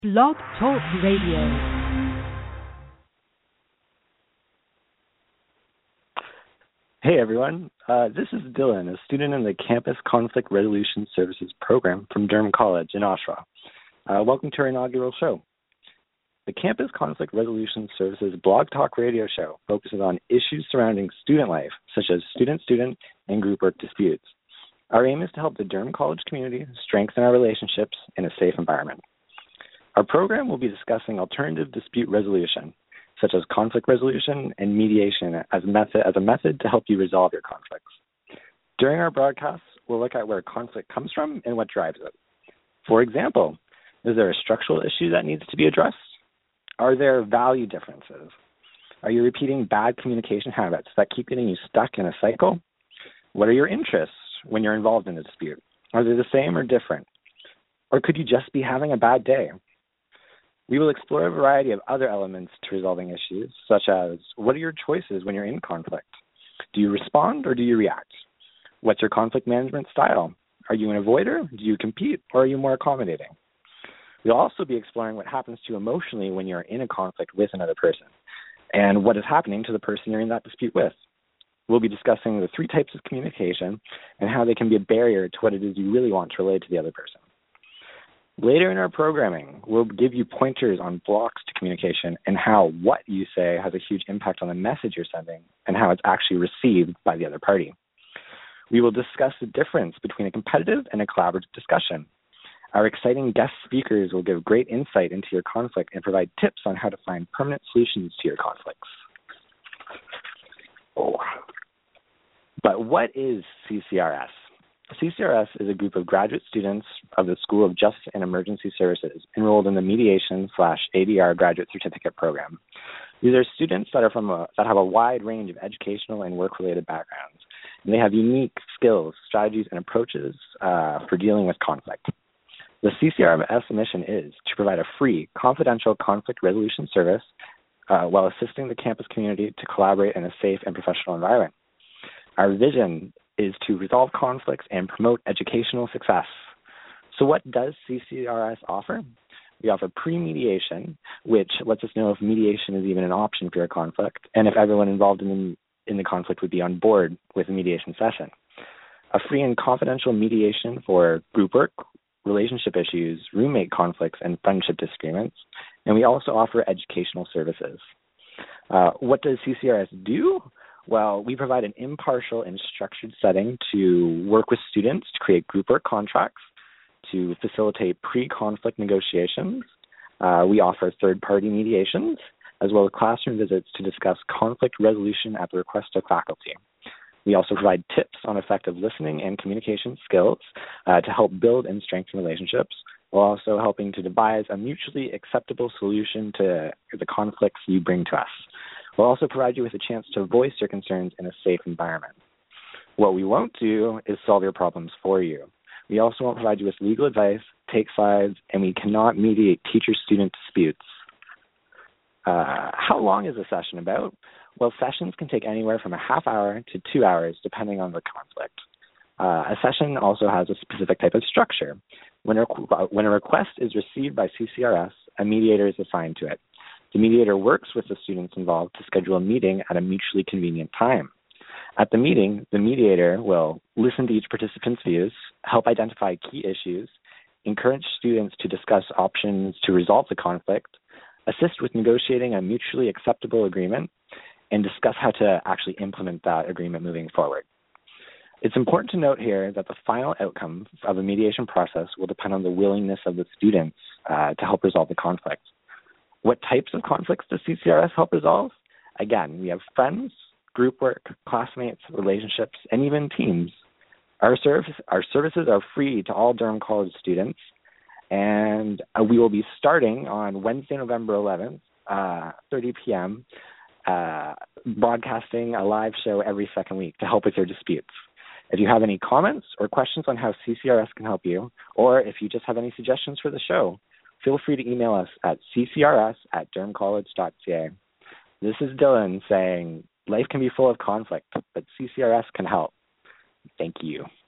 Blog Talk Radio. Hey everyone, this is Dylan, a student in the Campus Conflict Resolution Services program from Durham College in Oshawa. Welcome to our inaugural show. The Campus Conflict Resolution Services Blog Talk Radio show focuses on issues surrounding student life, such as student-student and group work disputes. Our aim is to help the Durham College community strengthen our relationships in a safe environment. Our program will be discussing alternative dispute resolution, such as conflict resolution and mediation as a method to help you resolve your conflicts. During our broadcasts, we'll look at where conflict comes from and what drives it. For example, is there a structural issue that needs to be addressed? Are there value differences? Are you repeating bad communication habits that keep getting you stuck in a cycle? What are your interests when you're involved in a dispute? Are they the same or different? Or could you just be having a bad day? We will explore a variety of other elements to resolving issues, such as what are your choices when you're in conflict? Do you respond or do you react? What's your conflict management style? Are you an avoider? Do you compete? Or are you more accommodating? We'll also be exploring what happens to you emotionally when you're in a conflict with another person, and what is happening to the person you're in that dispute with. We'll be discussing the three types of communication and how they can be a barrier to what it is you really want to relate to the other person. Later in our programming, we'll give you pointers on blocks to communication and how what you say has a huge impact on the message you're sending and how it's actually received by the other party. We will discuss the difference between a competitive and a collaborative discussion. Our exciting guest speakers will give great insight into your conflict and provide tips on how to find permanent solutions to your conflicts. But what is CCRS? CCRS is a group of graduate students of the School of Justice and Emergency Services enrolled in the Mediation/ADR Graduate Certificate Program. These are students that have a wide range of educational and work-related backgrounds, and they have unique skills, strategies, and approaches for dealing with conflict. The CCRS mission is to provide a free, confidential conflict resolution service while assisting the campus community to collaborate in a safe and professional environment. Our vision is to resolve conflicts and promote educational success. So what does CCRS offer? We offer pre-mediation, which lets us know if mediation is even an option for your conflict, and if everyone involved in the conflict would be on board with a mediation session. A free and confidential mediation for group work, relationship issues, roommate conflicts, and friendship disagreements. And we also offer educational services. What does CCRS do? Well, we provide an impartial and structured setting to work with students to create group work contracts, to facilitate pre-conflict negotiations. We offer third-party mediations, as well as classroom visits to discuss conflict resolution at the request of faculty. We also provide tips on effective listening and communication skills to help build and strengthen relationships, while also helping to devise a mutually acceptable solution to the conflicts you bring to us. We'll also provide you with a chance to voice your concerns in a safe environment. What we won't do is solve your problems for you. We also won't provide you with legal advice, take sides, and we cannot mediate teacher-student disputes. How long is a session about? Well, sessions can take anywhere from a half hour to 2 hours, depending on the conflict. A session also has a specific type of structure. When a request is received by CCRS, a mediator is assigned to it. The mediator works with the students involved to schedule a meeting at a mutually convenient time. At the meeting, the mediator will listen to each participant's views, help identify key issues, encourage students to discuss options to resolve the conflict, assist with negotiating a mutually acceptable agreement, and discuss how to actually implement that agreement moving forward. It's important to note here that the final outcome of a mediation process will depend on the willingness of the students to help resolve the conflict. What types of conflicts does CCRS help resolve? Again, we have friends, group work, classmates, relationships, and even teams. Our services are free to all Durham College students, and we will be starting on Wednesday, November 11th, 30 p.m., broadcasting a live show every second week to help with your disputes. If you have any comments or questions on how CCRS can help you, or if you just have any suggestions for the show, feel free to email us at ccrs@durhamcollege.ca. This is Dylan saying, life can be full of conflict, but CCRS can help. Thank you.